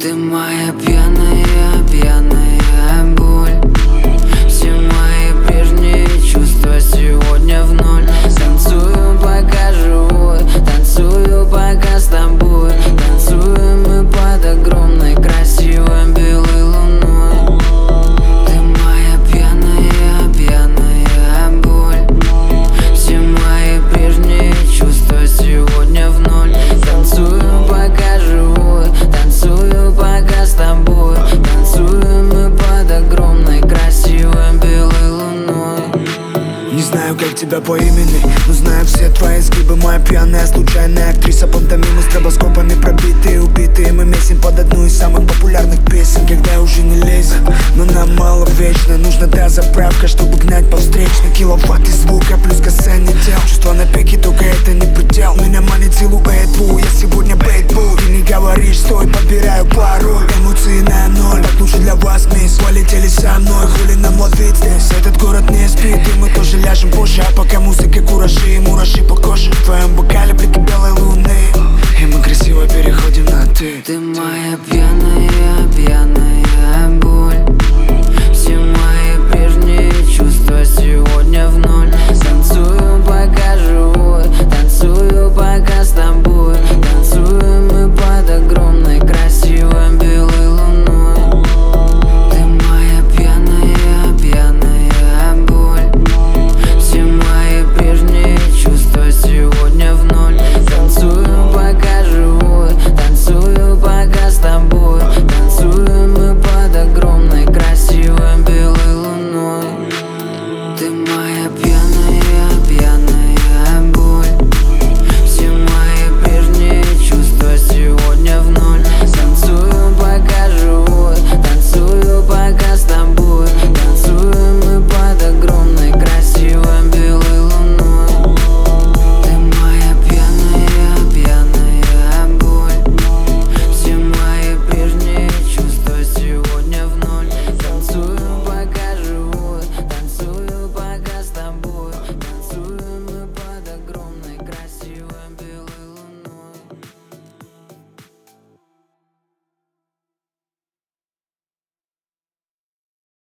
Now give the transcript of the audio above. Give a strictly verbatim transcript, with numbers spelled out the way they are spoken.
Ты моя пьяная, пьяная боль. Все мои прежние чувства сегодня в ноль. Танцую, пока живой, танцую, пока с тобой. Танцуем мы под огромной красивой белой луной. Ты моя пьяная, пьяная боль. Все мои прежние чувства сегодня в ноль. Танцую, пока живой, танцую, пока с тобой. Танцуем мы под огромной красивой белой луной. Не знаю, как тебя по имени, но знаю все твои изгибы. Моя пьяная, случайная актриса пантомимы, стробоскопами пробитые, убитые. Мы месим под одну из самых популярных песен, когда уже не лезет, но нам мало вечно. Нужна та заправка, чтобы гнать по встречной. Киловатты звука плюс касание тел. Чувства на пике, только это не предел. Меня манит силуэт, бу, я сегодня бейтбул. Ты не говоришь, стой, подбираю пароль. Эмоции на ноль, так лучше для вас, мисс. Полетели со мной, хули нам ловить здесь. Этот